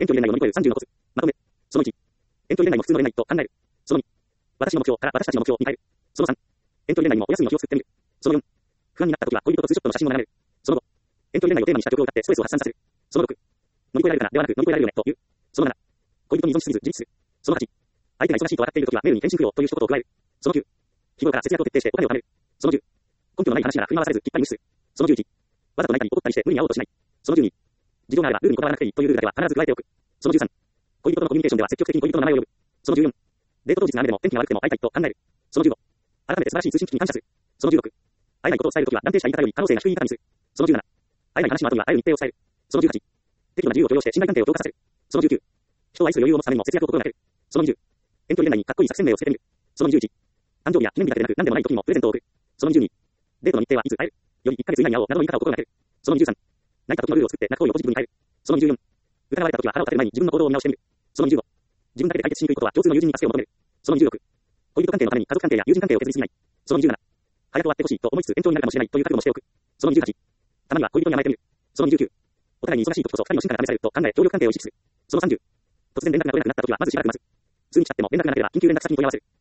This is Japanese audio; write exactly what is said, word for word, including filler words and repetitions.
遠距離恋愛を乗り越えるさんじゅうのコツ。まとめ。そのいち。遠距離恋愛も普通の恋愛と考える。そのに。私の目標から私たちの目標に変える。そのさん。遠距離恋愛にもお休みの日を作ってみる。そのよん。不安になった時は恋人とツーショットの写真を眺める。そのご。遠距離恋愛をテーマにした曲を歌ってストレスを発散させる。そのろく。乗り越えられるかなではなく乗り越えられるよねという。そのなな。恋人に依存しすぎず自立する。そのはち。相手が忙しいと笑っている時はメールに返信不要という一言を加える。そのきゅう。日頃から節約を徹底してお金を貯める。そのじゅう。根拠のない話なら振り回されずきっぱり無視する。そのじゅういち。わざと泣いたり怒ったりして無理に会おうとしない。そのじゅうに。事情があればルールにこだわらなくていいというルールだけは必ず加えておく。そのじゅうさん。恋人とのコミュニケーションでは積極的に恋人の名前を呼ぶ。そのじゅうよん。デート当日の雨でも天気が悪くても会いたいと考える。そのじゅうご。改めて素晴らしい通信機器に感謝する。そのじゅうろく。会えないことを伝えるときは断定した言い方より可能性が低い言い方にする。そのじゅうなな。会えない話の後には会える日程を伝える。そのじゅうはち。適度な自由を許容して信頼関係を強化させる。そのじゅうきゅう。人を愛する余裕を持つためにも節約を心がける。そのにじゅう。遠距離恋愛にかっこいい作戦名をつけてみる。そのにじゅういち。誕生日や記念日だけでなく何でもない時にもプレゼントを送る。そのにじゅうに。デートの日程はいつ会える。よりいっかげつ以内に会おうなどの言い方を心がける。そのにじゅうさん。泣いた時のルールを作って泣く行為をポジティブに変える。そのにじゅうよん。疑われた時は腹を立てる前に自分の行動を見直してみる。そのにじゅうご。自分だけで解決しにくいことは共通の友人に助けを求める。そのにじゅうろく。恋人関係のために家族関係や友人関係を削りすぎない。そのにじゅうなな。早く終わってほしいと思いつつ延長になるかもしれないという覚悟もしておく。そのにじゅうはち。たまには恋人に甘えてみる。そのにじゅうきゅう。お互いに忙しい時こそ二人の進化が試されると考え協力関係を意識する。そのさんじゅう。突然連絡が取れなくなった時はまずしばらく待つ。普通に来ちゃっても連絡がなければ緊急連絡先に問い合わせる。